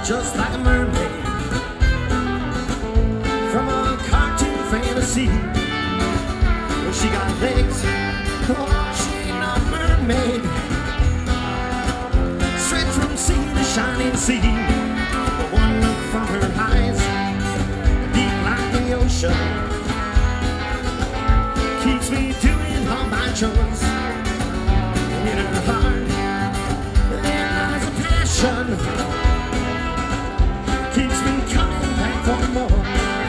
just like a mermaid from a cartoon fantasy. Well, she got legs, oh, she ain't no mermaid, straight from sea to shining sea. But one look from her eyes, deep like the ocean, keeps me doing all my chores. And in her heart there lies a passion, keeps me coming back for more.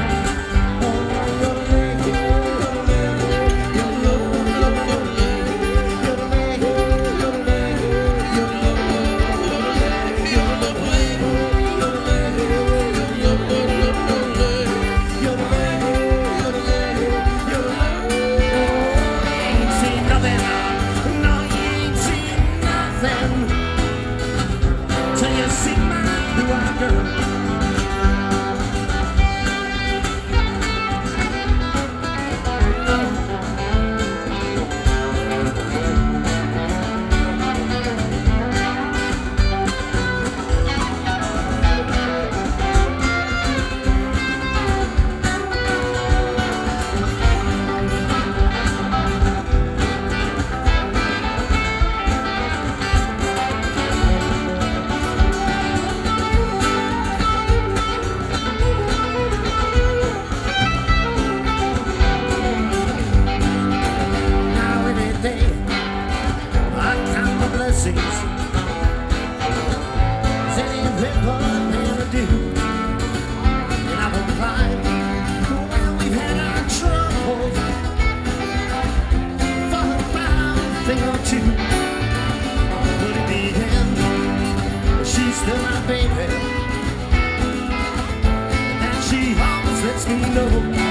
Till you see my blue-eyed girl. Still my baby, and that she always lets me know.